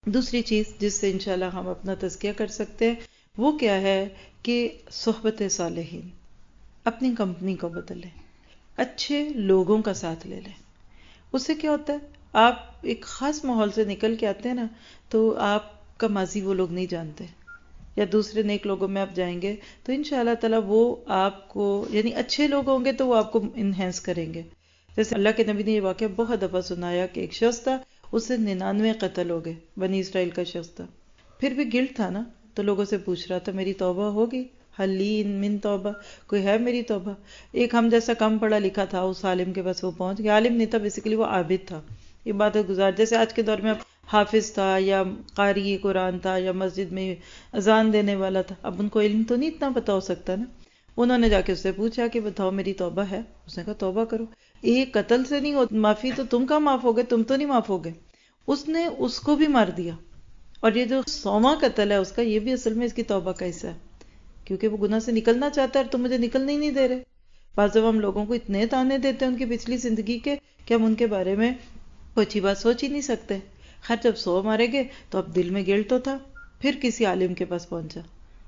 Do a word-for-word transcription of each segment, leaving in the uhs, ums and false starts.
دوسری چیز جس سے انشاءاللہ ہم اپنا تزکیہ کر سکتے ہیں وہ کیا ہے کہ صحبت صالحین، اپنی کمپنی کو بدلیں، اچھے لوگوں کا ساتھ لے لیں. اس سے کیا ہوتا ہے، آپ ایک خاص ماحول سے نکل کے آتے ہیں نا تو آپ کا ماضی وہ لوگ نہیں جانتے، یا دوسرے نیک لوگوں میں آپ جائیں گے تو انشاءاللہ تعالیٰ وہ آپ کو، یعنی اچھے لوگ ہوں گے تو وہ آپ کو انہینس کریں گے. جیسے اللہ کے نبی نے یہ واقعہ بہت دفعہ سنایا کہ ایک شخص تھا، اس سے ننانوے قتل ہو گئے، بنی اسرائیل کا شخص تھا، پھر بھی گلٹ تھا نا تو لوگوں سے پوچھ رہا تھا میری توبہ ہوگی، حلین من توبہ، کوئی ہے میری توبہ. ایک ہم جیسا کم پڑھا لکھا تھا اس عالم کے پاس وہ پہنچ گیا، عالم نہیں تھا بیسیکلی وہ عابد تھا، عبادت گزار. جیسے آج کے دور میں اب حافظ تھا یا قاری قرآن تھا یا مسجد میں اذان دینے والا تھا، اب ان کو علم تو نہیں اتنا پتا ہو سکتا نا. انہوں نے جا کے اس سے پوچھا کہ بتاؤ میری توبہ ہے؟ اس نے کہا توبہ کرو، ایک قتل سے نہیں ہو معافی تو تم کا معاف ہو گئے، تم تو نہیں معاف ہو گئے. اس نے اس کو بھی مار دیا، اور یہ جو سوواں قتل ہے اس کا، یہ بھی اصل میں اس کی توبہ کا حصہ ہے، کیونکہ وہ گناہ سے نکلنا چاہتا ہے اور تم مجھے نکلنے ہی نہیں دے رہے. بعض جب ہم لوگوں کو اتنے تانے دیتے ہیں ان کی پچھلی زندگی کے کہ ہم ان کے بارے میں کوئی اچھی بات سوچ ہی نہیں سکتے. خیر جب سو مارے گئے تو اب دل میں گلٹ تو تھا، پھر کسی عالم کے پاس پہنچا،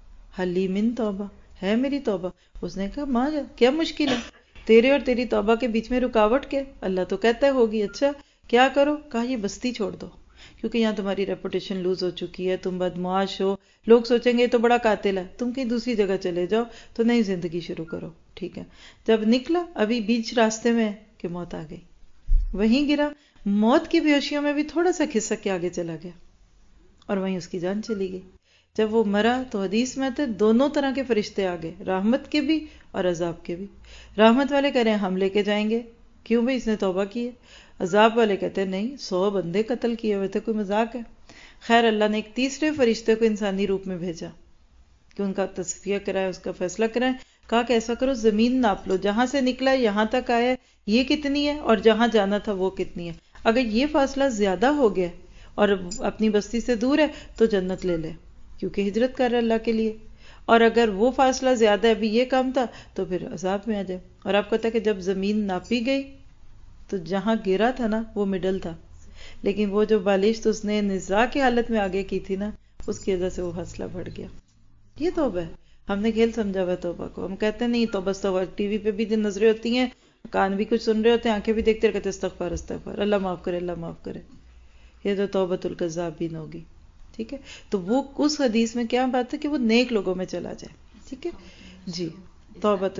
حلی من توبہ، ہے میری توبہ؟ اس نے کہا ماں جا کیا مشکل ہے، تیرے اور تیری توبہ کے بیچ میں رکاوٹ کیا؟ اللہ تو کہتا ہے ہوگی. اچھا کیا کرو؟ کہا یہ بستی چھوڑ دو، کیونکہ یہاں تمہاری ریپوٹیشن لوز ہو چکی ہے، تم بدمعاش ہو، لوگ سوچیں گے یہ تو بڑا قاتل ہے، تم کہیں دوسری جگہ چلے جاؤ تو نئی زندگی شروع کرو. ٹھیک ہے. جب نکلا ابھی بیچ راستے میں کہ موت آ گئی، وہیں گرا، موت کی بیہوشیوں میں بھی تھوڑا سا کھسک کے آگے چلا گیا اور وہیں اس کی جان چلی گئی. جب وہ مرا تو حدیث میں تھے دونوں طرح کے فرشتے آ گئے، رحمت کے بھی اور عذاب کے بھی. رحمت والے کہہ رہے ہیں ہم لے کے جائیں گے، کیوں بھائی اس نے توبہ کی ہے. عذاب والے کہتے ہیں نہیں، سو بندے قتل کیے ہوئے تھے، کوئی مذاق ہے. خیر اللہ نے ایک تیسرے فرشتے کو انسانی روپ میں بھیجا کہ ان کا تصفیہ کرائے، اس کا فیصلہ کرائے. کہا کہ ایسا کرو زمین ناپ لو، جہاں سے نکلا یہاں تک آیا یہ کتنی ہے اور جہاں جانا تھا وہ کتنی ہے. اگر یہ فاصلہ زیادہ ہو گیا اور اپنی بستی سے دور ہے تو جنت لے لے کیونکہ ہجرت کر رہا ہے اللہ کے لیے، اور اگر وہ فاصلہ زیادہ ہے، ابھی یہ کم تھا تو پھر عذاب میں آ جائے. اور آپ کو پتا ہے کہ جب زمین ناپی گئی تو جہاں گرا تھا نا وہ مڈل تھا، لیکن وہ جو بالشت اس نے نزاع کی حالت میں آگے کی تھی نا اس کی وجہ سے وہ فاصلہ بڑھ گیا. یہ توبہ ہے. ہم نے کھیل سمجھا ہوا توبہ کو، ہم کہتے ہیں نہیں توبہ توبہ، ٹی وی پہ بھی دن نظریں ہوتی ہیں، کان بھی کچھ سن رہے ہوتے ہیں، آنکھیں بھی دیکھتے رہتے استغفار استغفار، اللہ معاف کرے اللہ معاف کرے. یہ تو توبۃ الکذابین ہوگی. ٹھیک ہے. تو وہ اس حدیث میں کیا بات ہے کہ وہ نیک لوگوں میں چلا جائے. ٹھیک ہے جی. توبۃ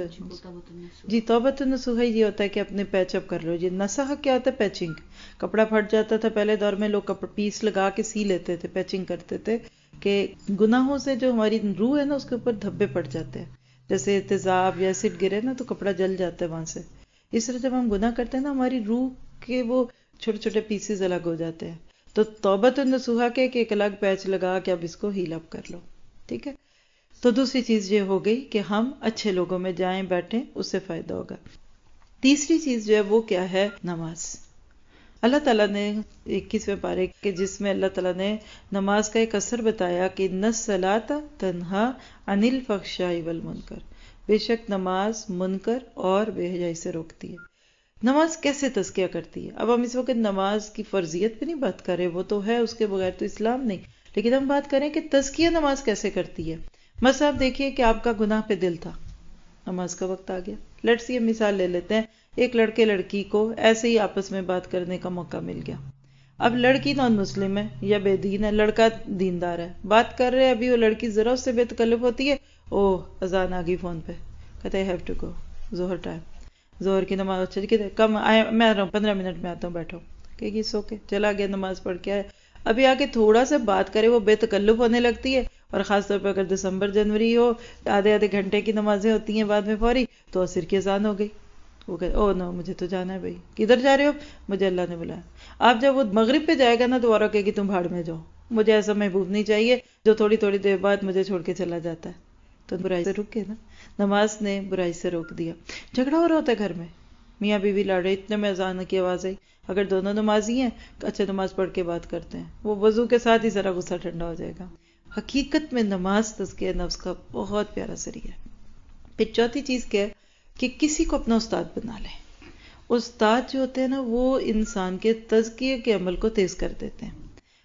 جی توبۃ النصوح یہ ہوتا ہے کہ اپنے پیچ اپ کر لو. یہ نصح کیا ہوتا ہے؟ پیچنگ. کپڑا پھٹ جاتا تھا پہلے دور میں، لوگ کپڑا پیس لگا کے سی لیتے تھے، پیچنگ کرتے تھے کہ گناہوں سے جو ہماری روح ہے نا اس کے اوپر دھبے پڑ جاتے ہیں، جیسے تیزاب یا ایسڈ گرے نا تو کپڑا جل جاتا ہے وہاں سے. اس طرح جب ہم گناہ کرتے ہیں نا ہماری روح کے وہ چھوٹے چھوٹے پیسز الگ ہو جاتے ہیں. تو توبۃ النصوح کے ایک الگ پیچ لگا کہ اب اس کو ہیل اپ کر لو. ٹھیک ہے. تو دوسری چیز یہ ہو گئی کہ ہم اچھے لوگوں میں جائیں بیٹھیں، اس سے فائدہ ہوگا. تیسری چیز جو ہے وہ کیا ہے؟ نماز. اللہ تعالیٰ نے اکیسویں پارے کہ جس میں اللہ تعالیٰ نے نماز کا ایک اثر بتایا کہ ان الصلاۃ تنہا عن الفحشاء والمنکر، بے شک نماز منکر اور بے حیائی سے روکتی ہے. نماز کیسے تزکیہ کرتی ہے؟ اب ہم اس وقت نماز کی فرضیت پہ نہیں بات کر رہے، وہ تو ہے، اس کے بغیر تو اسلام نہیں، لیکن ہم بات کریں کہ تزکیہ نماز کیسے کرتی ہے. مثلا آپ دیکھیے کہ آپ کا گناہ پہ دل تھا، نماز کا وقت آ گیا. لیٹس یہ مثال لے لیتے ہیں، ایک لڑکے لڑکی کو ایسے ہی آپس میں بات کرنے کا موقع مل گیا. اب لڑکی نان مسلم ہے یا بے دین ہے، لڑکا دیندار ہے، بات کر رہے ابھی وہ لڑکی ذرا اس سے بے تکلف ہوتی ہے، اوہ اذان آ گئی فون پہ، کہتے ہیں ہیو ٹو گو، ظہر ٹائم، ظہر کی نماز چلی گئی، کم آئے میں آ رہا ہوں پندرہ منٹ میں آتا ہوں، بیٹھو کہ یہ سو کے چلا گیا نماز پڑھ کے آئے. ابھی آ کے تھوڑا سا بات کرے وہ بے تکلف ہونے لگتی ہے، اور خاص طور پہ اگر دسمبر جنوری ہو، آدھے آدھے گھنٹے کی نمازیں ہوتی ہیں بعد میں فوری، تو عصر کی اذان ہو گئی. وہ کہے او نو مجھے تو جانا ہے بھائی. کدھر جا رہے ہو؟ مجھے اللہ نے بلایا. آپ جب وہ مغرب پہ جائے گا نا تو اور کہے کہ تم بھاڑ میں جاؤ، مجھے ایسا محبوب نہیں چاہیے جو تھوڑی تھوڑی دیر بعد مجھے چھوڑ کے چلا جاتا ہے. تو برائی سے رکے نا، نماز نے برائی سے روک دیا. جھگڑا ہو رہا ہوتا ہے گھر میں، میاں بیوی لڑ رہے، اتنے میں اذان کی آواز آئی، اگر دونوں نمازی ہیں تو اچھا نماز پڑھ کے بات کرتے ہیں، وہ وضو کے ساتھ ہی ذرا غصہ ٹھنڈا ہو جائے گا. حقیقت میں نماز تزکیہ نفس کا بہت پیارا ذریعہ ہے. پھر چوتھی چیز کیا ہے کہ کسی کو اپنا استاد بنا لیں. استاد جو ہوتے ہیں نا وہ انسان کے تزکیے کے عمل کو تیز کر دیتے ہیں.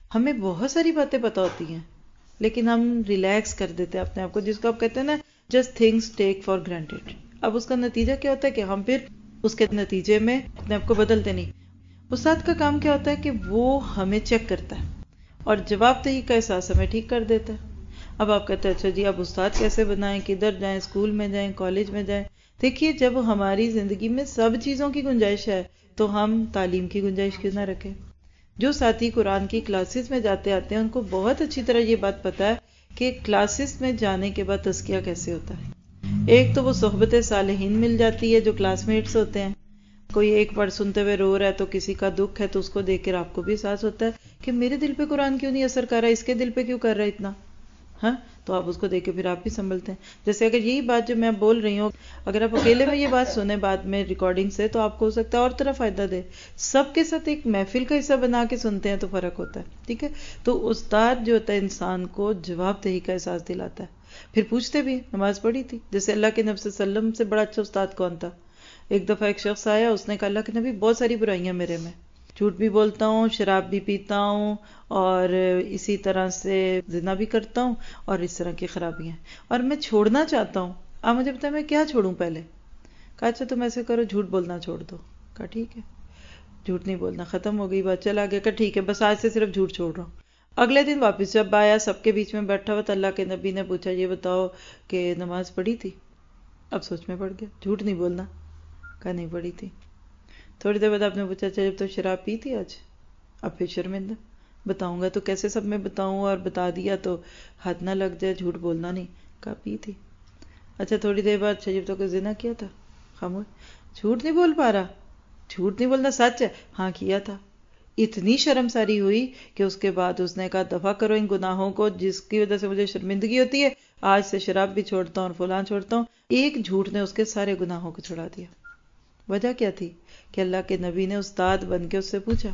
ہمیں بہت ساری باتیں پتہ ہوتی ہیں لیکن ہم ریلیکس کر دیتے ہیں اپنے آپ کو، جس کو آپ کہتے ہیں نا just things take for granted. اب اس کا نتیجہ کیا ہوتا ہے کہ ہم پھر اس کے نتیجے میں اپنے آپ کو بدلتے نہیں. استاد کا کام کیا ہوتا ہے کہ وہ ہمیں چیک کرتا ہے اور جواب دہی کا احساس ہمیں ٹھیک کر دیتا ہے. اب آپ کہتے ہیں اچھا جی اب استاد کیسے بنائیں، کدھر جائیں، اسکول میں جائیں، کالج میں جائیں. دیکھیے جب ہماری زندگی میں سب چیزوں کی گنجائش ہے تو ہم تعلیم کی گنجائش کیوں نہ رکھیں. جو ساتھی قرآن کی کلاسز میں جاتے آتے ہیں ان کو بہت اچھی طرح یہ بات پتہ ہے کہ کلاسز میں جانے کے بعد تزکیہ کیسے ہوتا ہے. ایک تو وہ صحبت صالحین مل جاتی ہے جو کلاس میٹس ہوتے ہیں. کوئی ایک پڑھ سنتے ہوئے رو رہا ہے تو کسی کا دکھ ہے تو اس کو دیکھ کر آپ کو بھی احساس ہوتا ہے کہ میرے دل پہ قرآن کیوں نہیں اثر کر رہا ہے، اس کے دل پہ کیوں کر رہا ہے اتنا. ہاں تو آپ اس کو دیکھ کے پھر آپ بھی سنبھلتے ہیں. جیسے اگر یہی بات جو میں بول رہی ہوں اگر آپ اکیلے میں یہ بات سنیں بعد میں ریکارڈنگ سے تو آپ کو ہو سکتا ہے اور طرح فائدہ دے. سب کے ساتھ ایک محفل کا حصہ بنا کے سنتے ہیں تو فرق ہوتا ہے. ٹھیک ہے، تو استاد جو ہوتا ہے انسان کو جواب دہی کا احساس دلاتا ہے. پھر پوچھتے بھی نماز پڑھی تھی. جیسے اللہ کے نبی صلی اللہ علیہ وسلم سے بڑا اچھا استاد کون تھا. ایک دفعہ ایک شخص آیا، اس نے کہا اللہ کے نبی بہت ساری برائیاں میرے میں، جھوٹ بھی بولتا ہوں، شراب بھی پیتا ہوں، اور اسی طرح سے زنا بھی کرتا ہوں، اور اس طرح کی خرابیاں ہیں، اور میں چھوڑنا چاہتا ہوں. آپ مجھے بتائیں میں کیا چھوڑوں پہلے. کہا اچھا تم ایسے کرو جھوٹ بولنا چھوڑ دو. کہا ٹھیک ہے جھوٹ نہیں بولنا، ختم ہو گئی بات، چلا گیا. کہ ٹھیک ہے بس آج سے صرف جھوٹ چھوڑ رہا ہوں. اگلے دن واپس جب آیا سب کے بیچ میں بیٹھا ہوا تو اللہ کے نبی نے پوچھا یہ بتاؤ کہ نماز پڑھی تھی. اب سوچ میں پڑ گیا، جھوٹ نہیں بولنا. کہا نہیں پڑھی تھی. تھوڑی دیر بعد آپ نے پوچھا اچھا جب تو شراب پی تھی آج. اب پھر شرمندہ، بتاؤں گا تو کیسے سب میں بتاؤں، اور بتا دیا تو حد نہ لگ جائے، جھوٹ بولنا نہیں. کہا پی تھی. اچھا تھوڑی دیر بعد اچھا جب تو زنا کیا تھا. خاموش. جھوٹ نہیں بول پا رہا، جھوٹ نہیں بولنا سچ ہے. ہاں کیا تھا. اتنی شرم ساری ہوئی کہ اس کے بعد اس نے کہا دفع کرو ان گناہوں کو جس کی وجہ سے مجھے شرمندگی ہوتی ہے، آج سے شراب بھی چھوڑتا ہوں اور فلان چھوڑتا ہوں. ایک جھوٹ نے اس کے سارے گناہوں کو چھڑا دیا. وجہ کیا تھی کہ اللہ کے نبی نے استاد بن کے اس سے پوچھا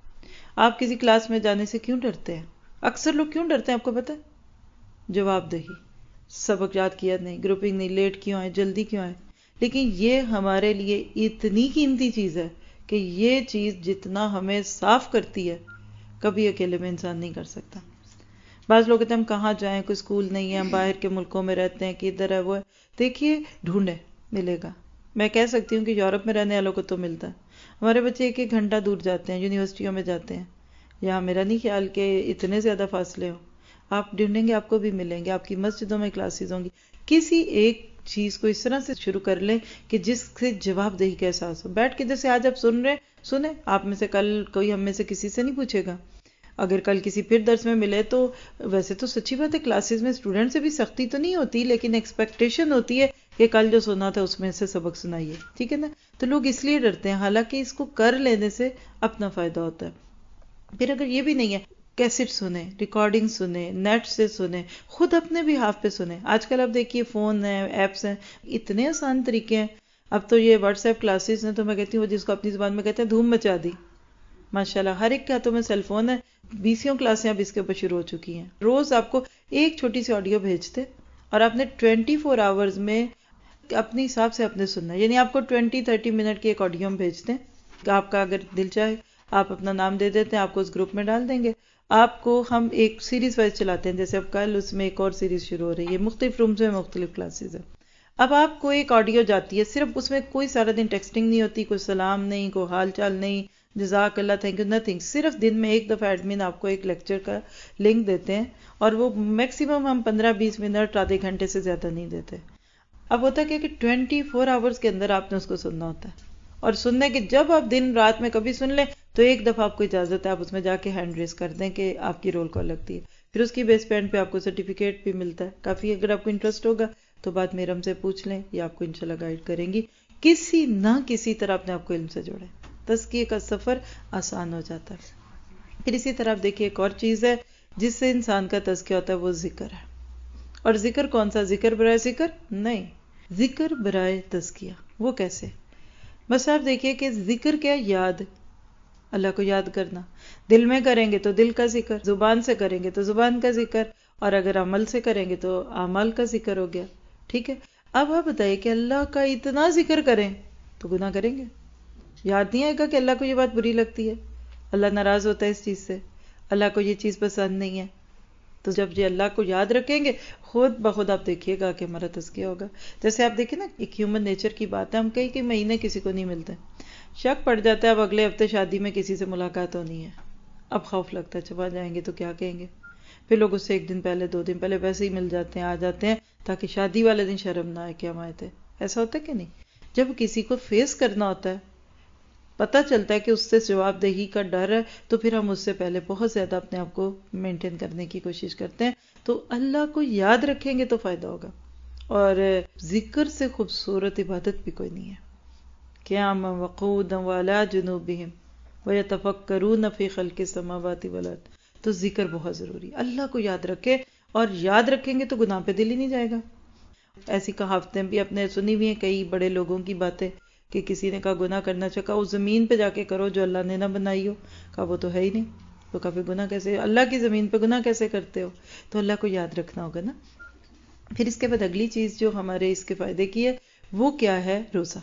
آپ کسی کلاس میں جانے سے کیوں ڈرتے ہیں. اکثر لوگ کیوں ڈرتے ہیں آپ کو پتہ ہے؟ جواب دہی، سبق یاد کیا نہیں، گروپنگ نہیں، لیٹ کیوں آئے، جلدی کیوں آئے. لیکن یہ ہمارے لیے اتنی قیمتی چیز ہے کہ یہ چیز جتنا ہمیں صاف کرتی ہے کبھی اکیلے میں انسان نہیں کر سکتا. بعض لوگ کہتے ہیں ہم کہاں جائیں، کوئی اسکول نہیں ہے، ہم باہر کے ملکوں میں رہتے ہیں، کہ ادھر ہے وہ ہے. دیکھیے ڈھونڈے ملے گا. میں کہہ سکتی ہوں کہ یورپ میں رہنے والوں کو تو ملتا ہے. ہمارے بچے ایک ایک گھنٹہ دور جاتے ہیں، یونیورسٹیوں میں جاتے ہیں. یہاں میرا نہیں خیال کہ اتنے زیادہ فاصلے ہوں. آپ ڈھونڈیں گے آپ کو بھی ملیں گے، آپ کی مسجدوں میں کلاسز ہوں گی. کسی ایک چیز کو اس طرح سے شروع کر لیں کہ جس سے جواب دہی کا احساس ہو. بیٹھ کے جیسے آج آپ سن رہے سنیں، آپ میں سے کل کوئی ہم میں سے کسی سے نہیں پوچھے گا. اگر کل کسی پھر درس میں ملے تو ویسے تو سچی بات ہے کلاسز میں اسٹوڈنٹ سے بھی سختی تو نہیں ہوتی، لیکن ایکسپیکٹیشن ہوتی ہے کہ کل جو سنا تھا اس میں سے سبق سنائیے. ٹھیک ہے نا. تو لوگ اس لیے ڈرتے ہیں، حالانکہ اس کو کر لینے سے اپنا فائدہ ہوتا ہے. پھر اگر یہ بھی نہیں ہے، کیسٹ سنیں، ریکارڈنگ سنیں، نیٹ سے سنیں، خود اپنے بھی ہاف پہ سنیں. آج کل آپ دیکھیے فون ہیں، ایپس ہیں، اتنے آسان طریقے ہیں. اب تو یہ واٹس ایپ کلاسز ہیں تو میں کہتی ہوں جس کو اپنی زبان میں کہتے ہیں دھوم مچا دی. ماشاءاللہ ہر ایک کے ہاتھوں میں سیل فون ہے. بیسیوں کلاسیں اب اس کے اوپر شروع ہو چکی ہیں. روز آپ کو ایک چھوٹی سی آڈیو بھیجتے اور آپ نے ٹوینٹی فور آورز میں اپنے حساب سے اپنے سننا ہے. یعنی آپ کو ٹوینٹی تھرٹی منٹ کی ایک آڈیو ہم بھیجتے ہیں، آپ کا اگر دل چاہے آپ اپنا نام دے دیتے ہیں، آپ کو اس گروپ میں ڈال دیں گے. آپ کو ہم ایک سیریز وائز چلاتے ہیں، جیسے اب کل اس میں ایک اور سیریز شروع ہو رہی ہے، مختلف رومز میں مختلف کلاسز ہیں. اب آپ کو ایک آڈیو جاتی ہے، صرف اس میں کوئی سارا دن ٹیکسٹنگ نہیں ہوتی، کوئی سلام نہیں، کوئی حال چال نہیں، جزاک اللہ، تھینک یو، نتھنگ. صرف دن میں ایک دفعہ ایڈمن آپ کو ایک لیکچر کا لنک دیتے ہیں، اور وہ میکسیمم ہم پندرہ بیس منٹ آدھے گھنٹے سے زیادہ نہیں دیتے. اب ہوتا کیا کہ ٹوینٹی فور آورز کے اندر آپ نے اس کو سننا ہوتا ہے، اور سننے کے جب آپ دن رات میں کبھی سن لیں تو ایک دفعہ آپ کو اجازت ہے آپ اس میں جا کے ہینڈ ریز کر دیں کہ آپ کی رول کال لگتی ہے. پھر اس کی بیس پینڈ پہ آپ کو سرٹیفکیٹ بھی ملتا ہے. کافی اگر آپ کو انٹرسٹ ہوگا تو بات میرم سے پوچھ لیں، یا آپ کو انشاءاللہ گائیڈ کریں گی. کسی نہ کسی طرح اپنے آپ کو علم سے جوڑیں، تزکیے کا سفر آسان ہو جاتا ہے. پھر اسی طرح آپ دیکھیے ایک اور چیز ہے جس سے انسان کا تزکیہ ہوتا ہے، وہ ذکر ہے. اور ذکر کون سا؟ ذکر برائے ذکر نہیں، ذکر برائے تزکیہ. وہ کیسے؟ بس آپ دیکھیے کہ ذکر کیا؟ یاد، اللہ کو یاد کرنا. دل میں کریں گے تو دل کا ذکر، زبان سے کریں گے تو زبان کا ذکر، اور اگر عمل سے کریں گے تو اعمال کا ذکر ہو گیا. ٹھیک ہے. اب آپ بتائیے کہ اللہ کا اتنا ذکر کریں تو گناہ کریں گے؟ یاد نہیں آئے گا کہ اللہ کو یہ بات بری لگتی ہے، اللہ ناراض ہوتا ہے اس چیز سے. اللہ کو یہ چیز پسند نہیں ہے. تو جب یہ اللہ کو یاد رکھیں گے خود بخود آپ دیکھیے گا کہ ہمارا تزکیہ ہوگا. جیسے آپ دیکھیں نا ایک ہیومن نیچر کی بات ہے, ہم کئی کئی مہینے کسی کو نہیں ملتے, شک پڑ جاتا ہے اب اگلے ہفتے شادی میں کسی سے ملاقات ہونی ہے, اب خوف لگتا ہے چھپا جائیں گے تو کیا کہیں گے, پھر لوگ اس سے ایک دن پہلے دو دن پہلے ویسے ہی مل جاتے ہیں, آ جاتے ہیں تاکہ شادی والے دن شرم نہ آئے کہ ہم آئے تھے. ایسا ہوتا ہے کہ نہیں؟ جب کسی کو فیس کرنا ہوتا ہے, پتہ چلتا ہے کہ اس سے جواب دہی کا ڈر ہے, تو پھر ہم اس سے پہلے بہت زیادہ اپنے آپ کو مینٹین کرنے کی کوشش کرتے ہیں. تو اللہ کو یاد رکھیں گے تو فائدہ ہوگا. اور ذکر سے خوبصورت عبادت بھی کوئی نہیں ہے. قیاما وقعودا وعلی جنوبہم ویتفکرون فی خلق السماوات والارض. تو ذکر بہت ضروری, اللہ کو یاد رکھے, اور یاد رکھیں گے تو گناہ پہ دل ہی نہیں جائے گا. ایسی کہاوتیں بھی اپنے سنی ہوئی ہیں کئی بڑے لوگوں کی باتیں, کہ کسی نے کہا گناہ کرنا چاہا, اس زمین پہ جا کے کرو جو اللہ نے نہ بنائی ہو. کہا وہ تو ہے ہی نہیں, تو کبھی گناہ کیسے, اللہ کی زمین پہ گناہ کیسے کرتے ہو؟ تو اللہ کو یاد رکھنا ہوگا نا. پھر اس کے بعد اگلی چیز جو ہمارے اس کے فائدے کی ہے وہ کیا ہے؟ روزہ.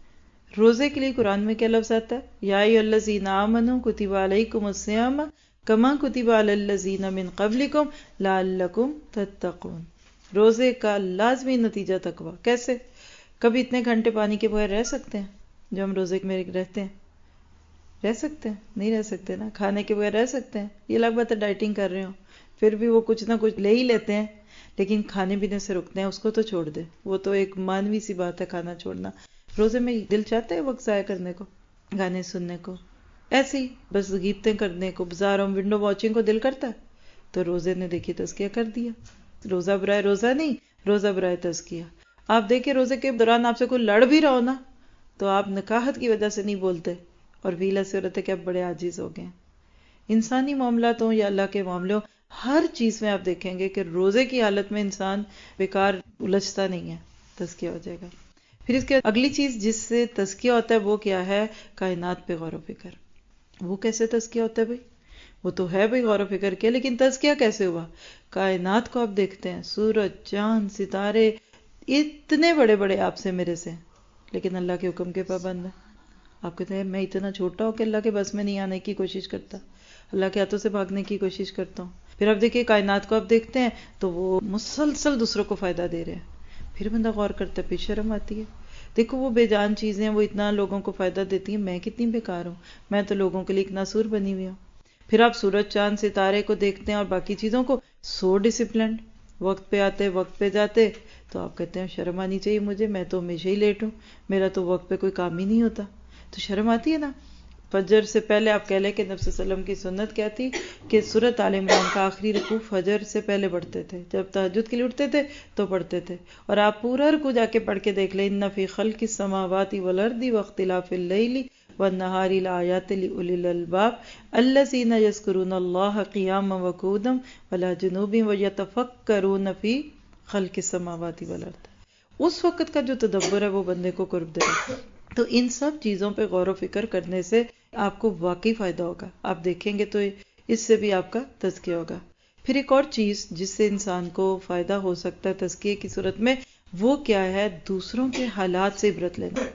روزے کے لیے قرآن میں کیا لفظ آتا ہے؟ یا ایھا الذین آمنوا کتب علیکم الصیام کما کتب علی الذین من قبلکم لعلکم تتقون. روزے کا لازمی نتیجہ تقویٰ. کیسے؟ کبھی اتنے گھنٹے پانی کے بغیر رہ سکتے ہیں جو ہم روزے میں رہتے ہیں؟ رہ سکتے ہیں؟ نہیں رہ سکتے نا. کھانے کے بغیر رہ سکتے ہیں؟ یہ الگ بات ہے ڈائٹنگ کر رہے ہوں, پھر بھی وہ کچھ نہ کچھ لے ہی لیتے ہیں, لیکن کھانے پینے سے رکتے ہیں, اس کو تو چھوڑ دے, وہ تو ایک مانوی سی بات ہے کھانا چھوڑنا. روزے میں دل چاہتا ہے وقت ضائع کرنے کو, گانے سننے کو, ایسے ہی بس غیبتیں کرنے کو, بازاروں ونڈو واچنگ کو دل کرتا ہے. تو روزے نے دیکھیے تزکیہ کر دیا. روزہ برائے روزہ نہیں, روزہ برائے تزکیہ. آپ دیکھیں روزے کے دوران آپ سے کوئی لڑ بھی رہا ہو نا, تو آپ نکاحت کی وجہ سے نہیں بولتے, اور ویلا سے ہوتا ہے کہ اب بڑے عاجز ہو گئے. انسانی معاملات ہوں یا اللہ کے معاملے ہوں, ہر چیز میں آپ دیکھیں گے کہ روزے کی حالت میں انسان بیکار الجھتا نہیں ہے, تزکیہ ہو جائے گا. پھر اس کے اگلی چیز جس سے تزکیہ ہوتا ہے وہ کیا ہے؟ کائنات پہ غور و فکر. وہ کیسے تزکیہ ہوتا ہے بھائی؟ وہ تو ہے بھائی غور و فکر کیا, لیکن تزکیہ کیسے ہوا؟ کائنات کو آپ دیکھتے ہیں, سورج, چاند, ستارے اتنے بڑے بڑے آپ سے میرے سے, لیکن اللہ کے حکم کے پابند ہیں. آپ کہتے ہیں میں اتنا چھوٹا ہوں کہ اللہ کے بس میں نہیں آنے کی کوشش کرتا, اللہ کے ہاتھوں سے بھاگنے کی کوشش کرتا ہوں. پھر آپ دیکھیے کائنات کو آپ دیکھتے ہیں تو وہ مسلسل دوسروں کو فائدہ دے رہے ہیں. پھر بندہ غور کرتا ہے, پھر شرم آتی ہے. دیکھو وہ بے جان چیزیں وہ اتنا لوگوں کو فائدہ دیتی ہیں, میں کتنی بیکار ہوں, میں تو لوگوں کے لیے ایک ناسور بنی ہوئی ہوں. پھر آپ سورج, چاند, ستارے کو دیکھتے ہیں اور باقی چیزوں کو, سو ڈسپلنڈ, وقت پہ آتے وقت پہ جاتے, تو آپ کہتے ہیں شرم آنی چاہیے مجھے, میں تو ہمیشہ ہی لیٹ ہوں, میرا تو وقت پہ کوئی کام ہی نہیں ہوتا. تو شرم آتی ہے نا. فجر سے پہلے آپ کہہ لیں کہ نبی صلی اللہ علیہ وسلم کی سنت کیا تھی کہ سورۃ آل عمران کا آخری رکوع فجر سے پہلے پڑھتے تھے, جب تہجد کے لیے اٹھتے تھے تو پڑھتے تھے. اور آپ پورا رکوع جا کے پڑھ کے دیکھ لیں, ان فی خلق السماوات والارض واختلاف اللیل والنہار لآیات لأولی الالباب الذین یذکرون اللہ قیاما وقعودا وعلی جنوبہم ویتفکرون فی خلق السماوات والارض. اس وقت کا جو تدبر ہے وہ بندے کو قرب دے گا. تو ان سب چیزوں پہ غور و فکر کرنے سے آپ کو واقعی فائدہ ہوگا. آپ دیکھیں گے تو اس سے بھی آپ کا تزکیہ ہوگا. پھر ایک اور چیز جس سے انسان کو فائدہ ہو سکتا ہے تزکیے کی صورت میں, وہ کیا ہے؟ دوسروں کے حالات سے عبرت لینا.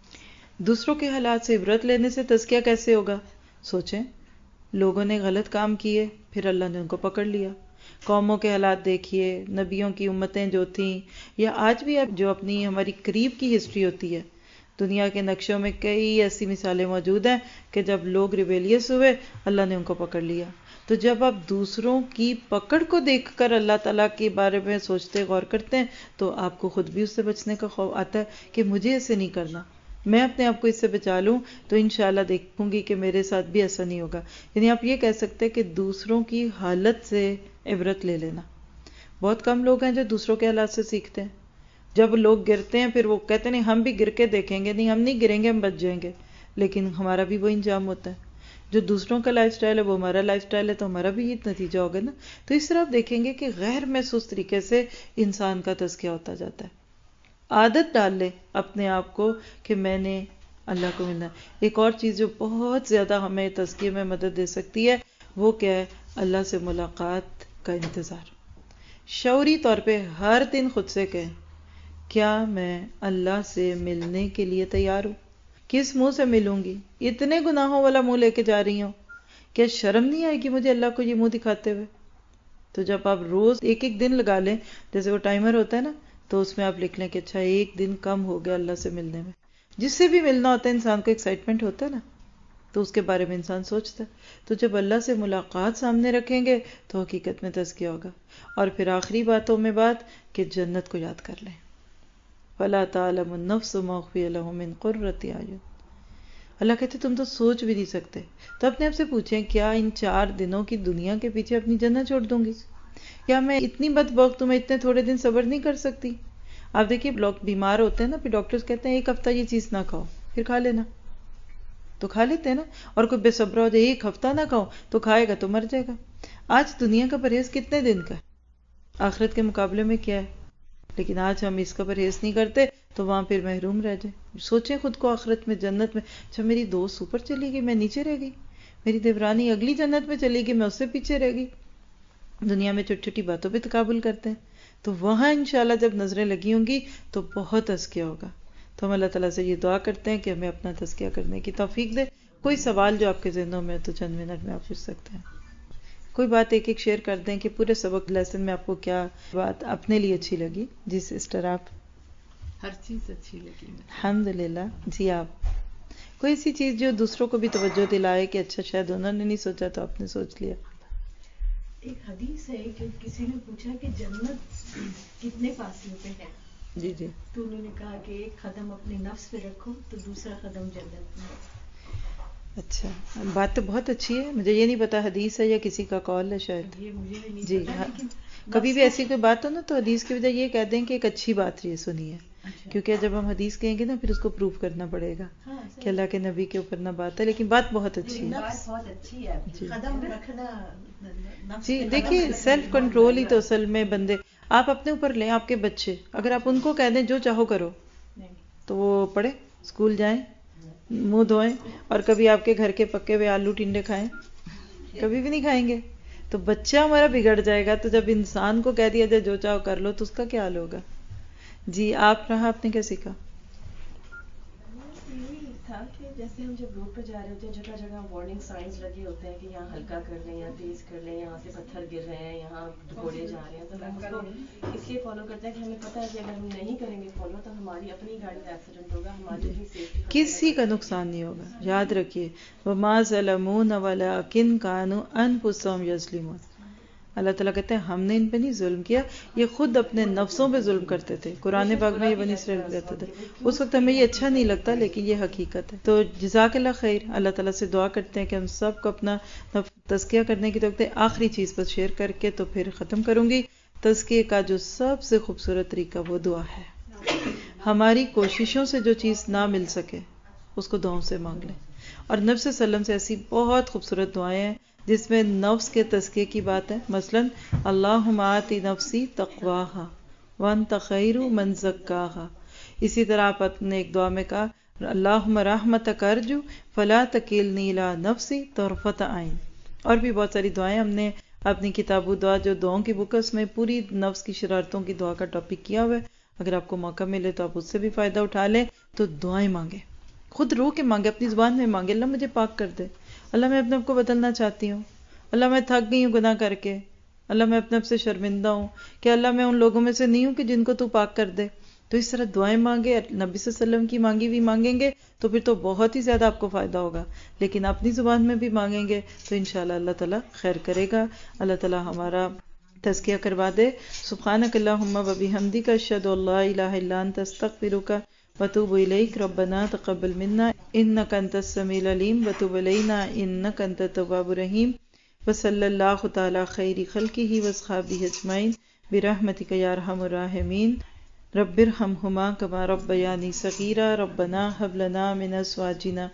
دوسروں کے حالات سے عبرت لینے سے تزکیہ کیسے ہوگا؟ سوچیں, لوگوں نے غلط کام کیے, پھر اللہ نے ان کو پکڑ لیا. قوموں کے حالات دیکھیے, نبیوں کی امتیں جو تھیں, یا آج بھی اب جو اپنی ہماری قریب کی ہسٹری ہوتی ہے, دنیا کے نقشوں میں کئی ایسی مثالیں موجود ہیں کہ جب لوگ ریبیلیس ہوئے اللہ نے ان کو پکڑ لیا. تو جب آپ دوسروں کی پکڑ کو دیکھ کر اللہ تعالیٰ کے بارے میں سوچتے غور کرتے ہیں تو آپ کو خود بھی اس سے بچنے کا خوف آتا ہے کہ مجھے ایسے نہیں کرنا, میں اپنے آپ کو اس سے بچا لوں تو انشاءاللہ دیکھوں گی کہ میرے ساتھ بھی ایسا نہیں ہوگا. یعنی آپ یہ کہہ سکتے ہیں کہ دوسروں کی حالت سے عبرت لے لینا. بہت کم لوگ ہیں جو دوسروں کے حالات سے سیکھتے ہیں. جب لوگ گرتے ہیں پھر وہ کہتے ہیں نہیں ہم بھی گر کے دیکھیں گے, نہیں ہم نہیں گریں گے, ہم بچ جائیں گے, لیکن ہمارا بھی وہ انجام ہوتا ہے. جو دوسروں کا لائف سٹائل ہے وہ ہمارا لائف سٹائل ہے, تو ہمارا بھی یہ نتیجہ ہوگا نا. تو اس طرح آپ دیکھیں گے کہ غیر محسوس طریقے سے انسان کا تزکیہ ہوتا جاتا ہے. عادت ڈال لے اپنے آپ کو کہ میں نے اللہ کو ملنا. ایک اور چیز جو بہت زیادہ ہمیں تزکیے میں مدد دے سکتی ہے وہ کیا ہے؟ اللہ سے ملاقات کا انتظار. شعوری طور پہ ہر دن خود سے کہیں, کیا میں اللہ سے ملنے کے لیے تیار ہوں؟ کس منہ سے ملوں گی؟ اتنے گناہوں والا منہ لے کے جا رہی ہوں, کیا شرم نہیں آئے گی مجھے اللہ کو یہ منہ دکھاتے ہوئے؟ تو جب آپ روز ایک ایک دن لگا لیں، جیسے وہ ٹائمر ہوتا ہے نا، تو اس میں آپ لکھ لیں کہ اچھا ایک دن کم ہو گیا اللہ سے ملنے میں. جس سے بھی ملنا ہوتا ہے انسان کو ایکسائٹمنٹ ہوتا ہے نا، تو اس کے بارے میں انسان سوچتا ہے. تو جب اللہ سے ملاقات سامنے رکھیں گے تو حقیقت میں تزکیہ ہوگا. اور پھر آخری باتوں میں بات کہ جنت کو یاد کر لیں. فَلَا تَعْلَمُ النَّفْسُ مَا أُخْفِيَ لَهُم مِّن قُرَّةِ أَعْيُنٍ. اللہ کہتے تم تو سوچ بھی نہیں سکتے. تو اپنے آپ سے پوچھیں کیا ان چار دنوں کی دنیا کے پیچھے اپنی جنت چھوڑ دوں گی؟ یا میں اتنی بدبخت ہوں، میں اتنے تھوڑے دن صبر نہیں کر سکتی؟ آپ دیکھیے لوگ بیمار ہوتے ہیں نا، پھر ڈاکٹرز کہتے ہیں ایک ہفتہ یہ چیز نہ کھاؤ، پھر کھا لینا. تو کھا لیتے ہیں نا. اور کوئی بے صبر ہو جائے ایک ہفتہ نہ کھاؤ تو کھائے گا تو مر جائے گا. آج دنیا کا پرہیز کتنے دن کا ہے؟ آخرت کے مقابلے میں کیا ہے؟ لیکن آج ہم اس کا پرہیز نہیں کرتے تو وہاں پھر محروم رہ جائیں. سوچیں خود کو آخرت میں، جنت میں. اچھا میری دوست اوپر چلی گئی، میں نیچے رہ گئی. میری دیورانی اگلی جنت میں چلی گئی، میں اس سے پیچھے رہ گئی. دنیا میں چھوٹی چھوٹی باتوں پہ تقابل کرتے ہیں. تو وہاں انشاءاللہ جب نظریں لگی ہوں گی تو بہت تزکیہ ہوگا. تو ہم اللہ تعالیٰ سے یہ دعا کرتے ہیں کہ ہمیں اپنا تزکیہ کرنے کی توفیق دے. کوئی سوال جو آپ کے ذہنوں میں تو چند منٹ میں آپ پوچھ سکتے ہیں. کوئی بات ایک ایک شیئر کر دیں کہ پورے سبق لیسن میں آپ کو کیا بات اپنے لیے اچھی لگی. جی سسٹر آپ. ہر چیز اچھی لگی. الحمدللہ. جی آپ کوئی ایسی چیز جو دوسروں کو بھی توجہ دلائے کہ اچھا شاید انہوں نے نہیں سوچا تو آپ نے سوچ لیا. ایک حدیث ہے کہ کسی نے پوچھا کہ جنت کتنے فاصلے پہ ہے. جی جی. تو انہوں نے کہا کہ ایک قدم اپنے نفس پہ رکھو تو دوسرا قدم جنت میں. اچھا بات تو بہت اچھی ہے. مجھے یہ نہیں پتا حدیث ہے یا کسی کا قول ہے شاید. یہ مجھے بھی نہیں جی پتا لیکن کبھی بھی ایسی کوئی بات ہو نا تو حدیث کی وجہ یہ کہہ دیں کہ ایک اچھی بات یہ سنی ہے. کیونکہ جب ہم حدیث کہیں گے نا پھر اس کو پروف کرنا پڑے گا کہ اللہ کے نبی کے اوپر نہ بات ہے. لیکن بات بہت اچھی ہے. بات بہت اچھی ہے. قدم رکھنا. جی دیکھیے سیلف کنٹرول ہی تو اصل میں بندے آپ اپنے اوپر لیں. آپ کے بچے اگر آپ ان کو کہہ دیں جو چاہو کرو تو وہ پڑھیں، اسکول جائیں، منہ دھوئیں، اور کبھی آپ کے گھر کے پکے ہوئے آلو ٹنڈے کھائیں؟ کبھی بھی نہیں کھائیں گے. تو بچہ ہمارا بگڑ جائے گا. تو جب انسان کو کہہ دیا جائے جو چاہو کر لو تو اس کا کیا حال ہوگا؟ جی آپ رہا آپ نے کیا سیکھا؟ یہی تھا کہ جیسے ہم جب روڈ پہ جا رہے ہوتے ہیں جگہ جگہ وارننگ سائنس لگے ہوتے ہیں کہ یہاں ہلکا کر لیں، یہاں تیز کر لیں، یہاں سے پتھر گر رہے ہیں، یہاں گھوڑے جا رہے ہیں. تو ہم اس کو اس لیے فالو کرتے ہیں کہ ہمیں پتہ ہے کہ اگر ہم نہیں کریں گے فالو تو ہماری اپنی گاڑی کا ایکسیڈنٹ ہوگا، ہماری اپنی سیفٹی کسی کا نقصان نہیں ہوگا. یاد رکھیے وَمَا ظَلَمُونَ وَلَٰكِن كَانُوا أَنفُسَهُمْ يَظْلِمُونَ. اللہ تعالیٰ کہتے ہیں ہم نے ان پہ نہیں ظلم کیا، یہ خود اپنے نفسوں پہ ظلم کرتے تھے. قرآن پاک میں یہ بنی اسرائیل کہتے تھے. اس وقت ہمیں یہ اچھا نہیں لگتا لیکن یہ حقیقت ہے. تو جزاک اللہ خیر. اللہ تعالیٰ سے دعا کرتے ہیں کہ ہم سب کو اپنا تزکیہ کرنے کی توقع. آخری چیز بس شیئر کر کے تو پھر ختم کروں گی. تزکیے کا جو سب سے خوبصورت طریقہ وہ دعا ہے. ہماری کوششوں سے جو چیز نہ مل سکے اس کو دعاؤں سے مانگ لیں. اور نبی صلی اللہ علیہ وسلم سے ایسی بہت خوبصورت دعائیں ہیں جس میں نفس کے تزکیے کی بات ہے. مثلاً اللہم آتی نفسی تقواہا وانت خیر من زکاہا. اسی طرح آپ نے ایک دعا میں کہا اللہم رحمتک ارجو فلا تکلنی الی نفسی طرفت عین. اور بھی بہت ساری دعائیں ہم نے اپنی کتاب دعا جو دعاؤں کی بک ہے اس میں پوری نفس کی شرارتوں کی دعا کا ٹاپک کیا ہوا ہے. اگر آپ کو موقع ملے تو آپ اس سے بھی فائدہ اٹھا لیں. تو دعائیں مانگیں، خود رو کے مانگے، اپنی زبان میں مانگے. اللہ مجھے پاک کر دے، اللہ میں اپنے آپ کو بدلنا چاہتی ہوں، اللہ میں تھک گئی ہوں گناہ کر کے، اللہ میں اپنے آپ سے شرمندہ ہوں کہ اللہ میں ان لوگوں میں سے نہیں ہوں کہ جن کو تو پاک کر دے. تو اس طرح دعائیں مانگے. نبی صلی اللہ علیہ وسلم کی مانگی بھی مانگیں گے تو پھر تو بہت ہی زیادہ آپ کو فائدہ ہوگا. لیکن اپنی زبان میں بھی مانگیں گے تو انشاءاللہ اللہ تعالیٰ خیر کرے گا. اللہ تعالیٰ ہمارا تزکیہ کروا دے. سبحانک اللہم و بحمدک اشہد ان لا الہ الا انت استغفرک واتوب الیک. ربنا تقبل منا انک انت السمیع العلیم وتب علینا انک انت التواب الرحیم. وصلی اللہ تعالی خیر خلقہ واصحابہ اجمعین برحمتک یا ارحم الراحمین. رب ارحمہما کما ربیانی صغیرا. ربنا ہب لنا من ازواجنا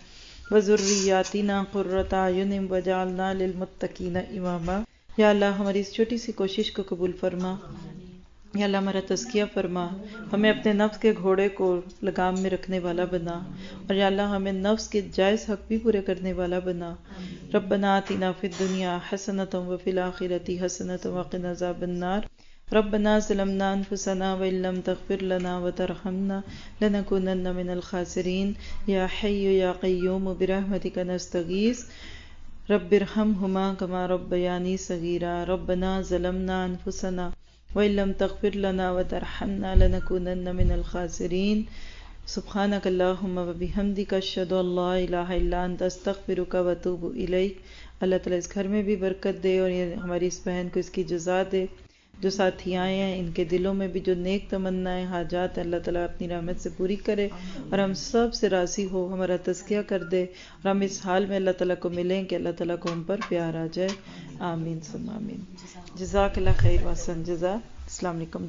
وذریاتنا قرۃ اعین واجعلنا للمتقین اماما. یا اللہ ہماری اس چھوٹی سی کوشش کو قبول فرما. یا اللہ ہمارا تزکیہ فرما، ہمیں اپنے نفس کے گھوڑے کو لگام میں رکھنے والا بنا. اور یا اللہ ہمیں نفس کے جائز حق بھی پورے کرنے والا بنا. ربنا آتنا فی الدنیا حسنۃ وفی الآخرۃ حسنۃ وقنا عذاب النار. ربنا ظلمنا انفسنا وان لم تغفر لنا وترحمنا لنکونن من الخاسرین. یا حی یا قیوم برحمتک نستغیث. رب ارحمہما کما ربیانی صغیرا ربنا ظلمنا انفسنا وإن لم تغفر لنا وترحمنا لنكونن من الخاسرین سبحانک اللہم وبحمدک اشہد ان لا الہ الا انت استغفرک واتوب الیک۔ اللہ تعالیٰ اس گھر میں بھی برکت دے اور یہ ہماری اس بہن کو اس کی جزا دے۔ جو ساتھی آئے ہیں ان کے دلوں میں بھی جو نیک تمنائیں حاجات ہیں اللہ تعالیٰ اپنی رحمت سے پوری کرے اور ہم سب سے راضی ہو، ہمارا تزکیہ کر دے اور ہم اس حال میں اللہ تعالیٰ کو ملیں کہ اللہ تعالیٰ کو ہم پر پیار آ جائے۔ آمین ثم آمین۔ جزاک اللہ خیر وحسن جزا۔ السلام علیکم۔